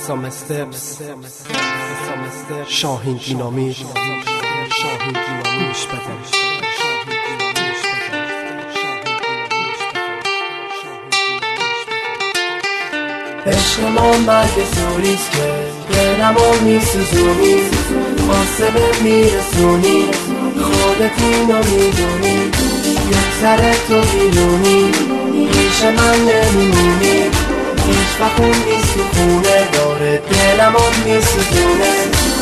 Some steps شاهین دینامیت گوش بده. عشق ما مرگ زوریست که دلمو میسوزونی، فاصله میرسونی، خودت اینو میدونی، یک سر تو بیرونی، پیش من نمیمونی، هیچ وقت اون نیست تو خونه، داره دلمو میسوزونه.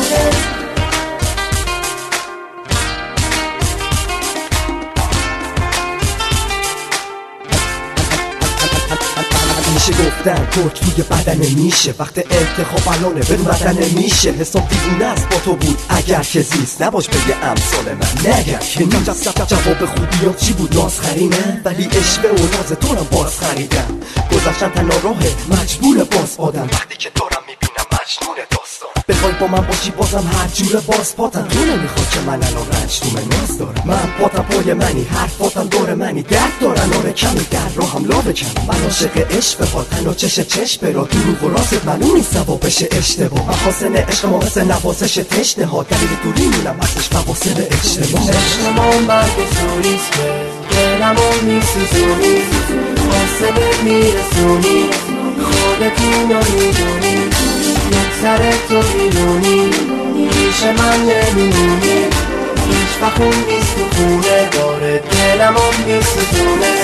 میشه گفتن ترک توی بدن میشه، وقت انتخاب الانه به بدن میشه. حساب دیوونه است با تو بود اگر که زیست، نباش بگه امثال من نگر که نیست. جواب خوبیات چی بود؟ ناز خرینه، ولی عشق و ناز تو رو باز خریدم. گذشتن تنها راهه مجبور باز آدم، وقتی که دارم میبینم مجنون داستان. بخوای با من باشی بازم هر جوره باز پاتم، تو نمیخواد که من الان رنج تو ناز دارم. من پاتم پای منی، حرفاتم دور منی، درد دارن آره کمی در راهم لا بکن. من عاشق عشق با تنها چش برا دروغ و راست معلوم نیست سوابش اشتباه. من حاصل عشق ما مثل نوازش تشنه ها، دلیل دوری مونم ازش فواصل اجتماع. عشق ما مرگ زوریست که دلمو میسوزونی، فاصله میرسونی، خودت اینو میدونی، یک سر تو بیرونی، پیش من نمیمونی، هیچ وقت اون نیست تو خونه، داره دلمو میسوزونه.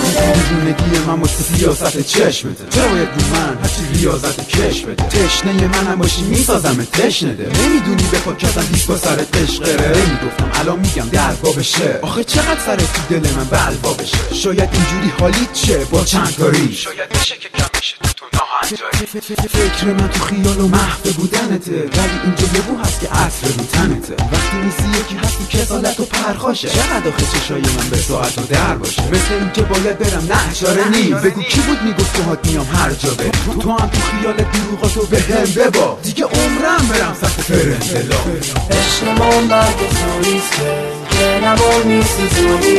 زندگی من مست سیاست چشمته، چرا باید رو من هرچی ریاضت کش بده؟ تشنه منم باشی میسازم تشنه ده، نمیدونی به پا کردم دیست با سرت عشقره. نمیگفتم الان میگم دربا بشه، آخه چقدر سرت تو دل من بلوا بشه. شاید اینجوری حالیت چه با چند کاری، شاید بشه که کم میشه تو ناهنجاری. فکر من تو خیال و محو بودنته، ولی اینجا یهو هست که عطر رو تنته. وقتی نیستی یکی هستی کسالت و پرخاشه، چقدر آخه چشای من به ساعت و در باشه. مثل اینکه باید برم نه اشاره نی، بگو کی بود میگفت تو هات میام هر جا بری. تو هم تو خیال دروغاتو به هم ببا، دیگه عمرم برم سخت فرندلا. عشق ما مرگ زوریست که دلمو میسوزونی،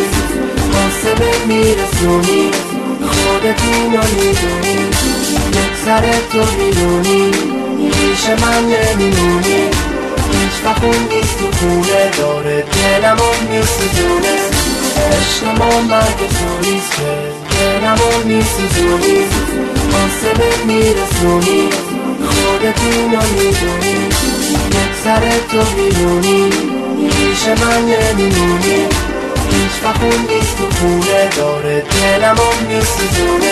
فاصله میرسونی، خودت اینو میدونی، یک سر تو بیرونی، پیش من نمیمونی، هیچ وقت اون نیست تو خونه، داره دلمو میسوزونه. عشق ما مرگ زوریست که دلمو میسوزونی، فاصله میرسونی، خودت اینو میدونی، یک سر تو بیرونی، پیش من نمیمونی، هیچ وقت اون نیست تو خونه، داره دلمو میسوزونه.